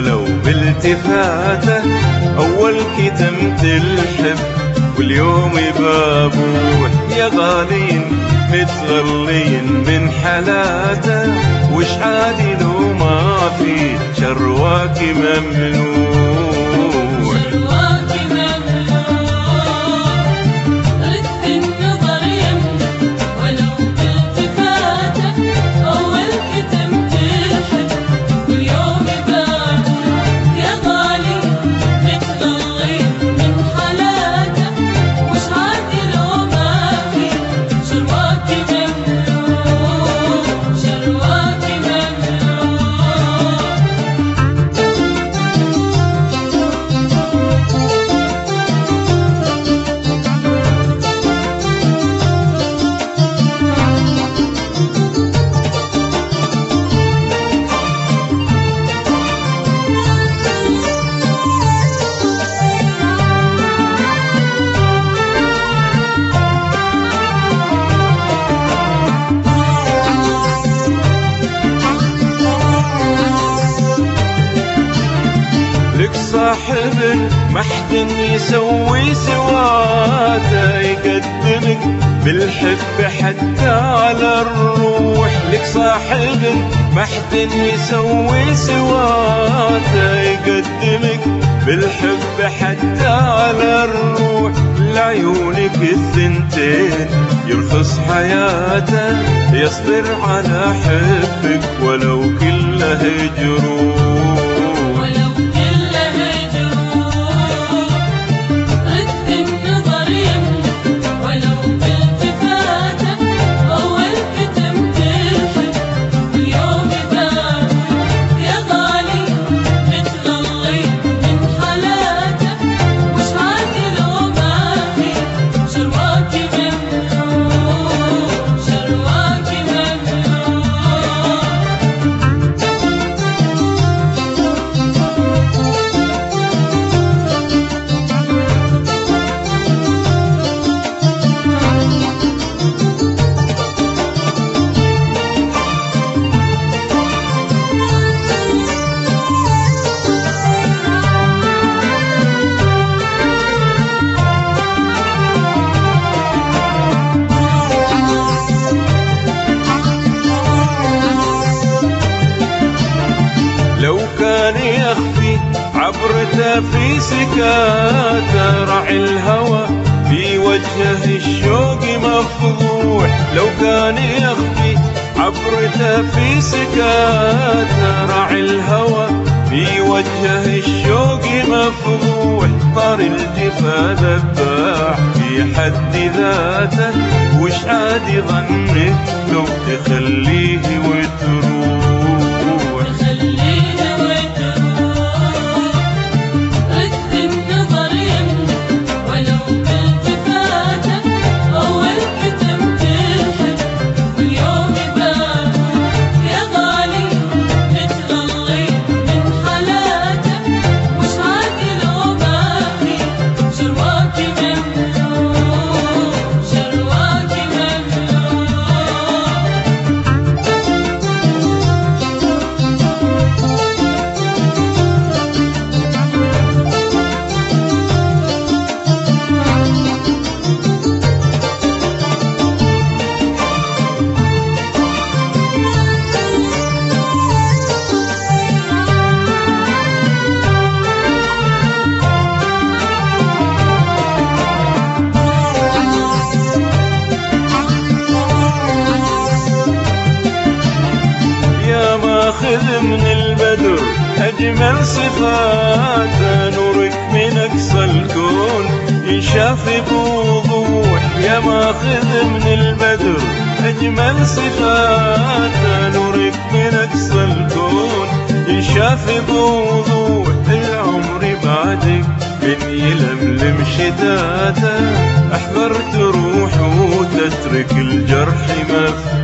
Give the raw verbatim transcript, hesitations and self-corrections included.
ولو بالتفاته. أول كتمت الحب واليوم بابوح، يا غالين متغلين من حلاته، وش عادي لو ما في شرواك ممنوع. صاحب ما حد يسوي سواته، يقدمك بالحب حتى على الروح. لك صاحب ما حد يسوي سواته، يقدمك بالحب حتى على الروح. لعيونك الثنتين يرخص حياته، يصبر على حبك ولو كله جروح. يخفي عبرته في سكاته، راعي الهوى في وجهه الشوق مفضوح. لو كان يخفي عبرته في سكاته، راعي الهوى في وجهه الشوق مفضوح. طار الجفا ذباح في حد ذاته، وش عاد ظنك لو تخليه وتروح. ماخذ من البدر أجمل صفاته، نورك من أقصى الكون ينشاف بوضوح. يا ماخذ من البدر أجمل صفاته، نورك من أقصى الكون ينشاف بوضوح. العمر بعدك من يلملم شتاته، أحذر تروح وتترك الجرح مفتوح.